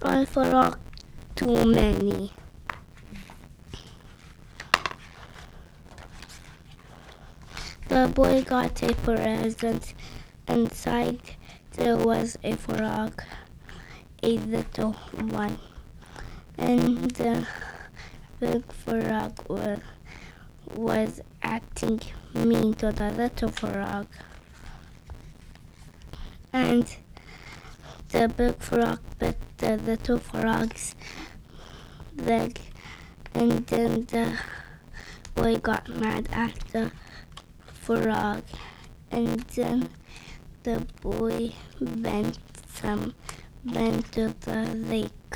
one frog too many. The boy got a present. Inside there was a frog, a little one. And the big frog was acting mean to the little frog. And the big frog bit the little frog's leg. And then the boy got mad at the frog. And then the boy went to the lake.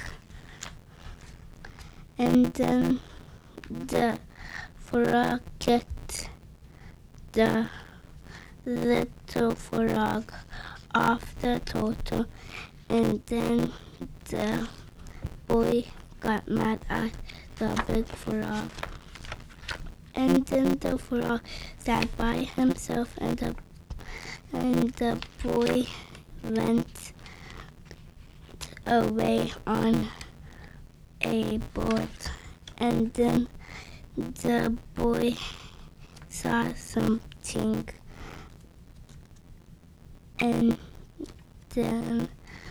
And then the frog kicked the little frog off the turtle. And then the boy got mad at the big frog. And then the frog sat by himself, and the boy went away on a boat. And then the boy saw something, and then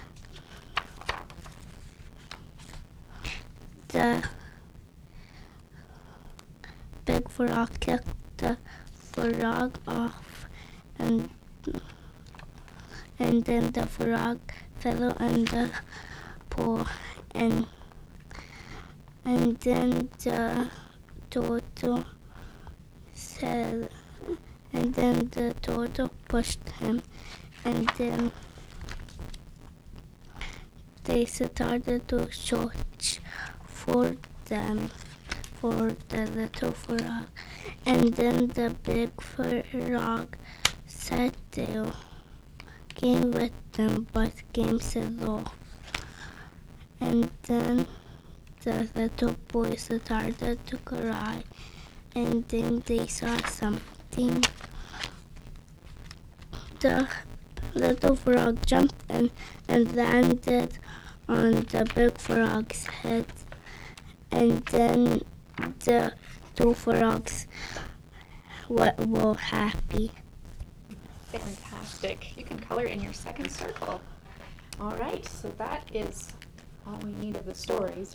the big frog kicked the frog off, and then the frog fell in the pool, and then the turtle said, and then the turtle pushed him, and then they started to search for the little frog. And then the big frog said they came with them, but came slow. And then the little boy started to cry, and then they saw something. The little frog jumped and landed on the big frog's head. And then the two frogs were happy. Fantastic. You can color in your second circle. All right, so that is all we need of the stories.